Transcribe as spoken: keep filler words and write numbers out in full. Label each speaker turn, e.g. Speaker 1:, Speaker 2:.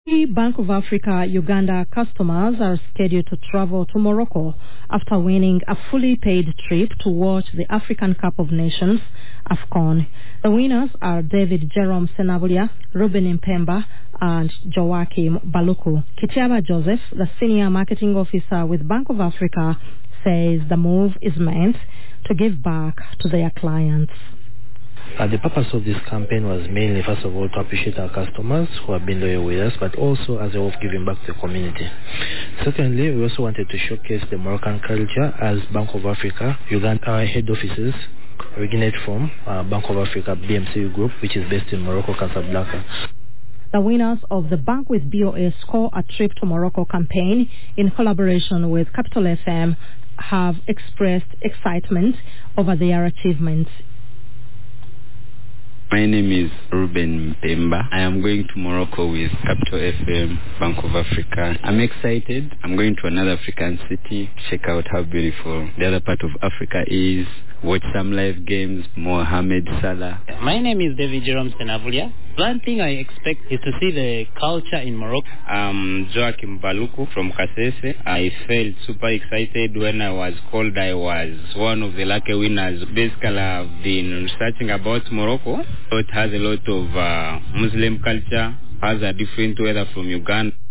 Speaker 1: Bank of Africa Uganda customers are scheduled to travel to Morocco after winning a fully paid trip to watch the African Cup of Nations, AFCON. The winners are David Jerome Senabulia, Ruben Mpemba, and Joachim Baluku. Kitiaba Joseph, the senior marketing officer with Bank of Africa, says the move is meant to give back to their clients.
Speaker 2: Uh, the purpose of this campaign was mainly, first of all, to appreciate our customers who have been loyal with us, but also as a way of giving back to the community. Secondly, we also wanted to showcase the Moroccan culture as Bank of Africa. Uganda, our head offices originate from uh, Bank of Africa B M C U Group, which is based in Morocco, Casablanca.
Speaker 1: The winners of the Bank with B O A Score a Trip to Morocco campaign in collaboration with Capital F M have expressed excitement over their achievements.
Speaker 3: My name is Ruben Mpemba. I am going to Morocco with Capital F M, Bank of Africa. I'm excited. I'm going to another African city, check out how beautiful the other part of Africa is, watch some live games, Mohamed Salah.
Speaker 4: My name is David Jerome Senabulia. One thing I expect is to see the culture in Morocco.
Speaker 5: I'm Joachim Baluku from Kasese. I felt super excited when I was called. I was one of the lucky winners. Basically, I've been researching about Morocco. So it has a lot of uh, Muslim culture, has a different weather from Uganda.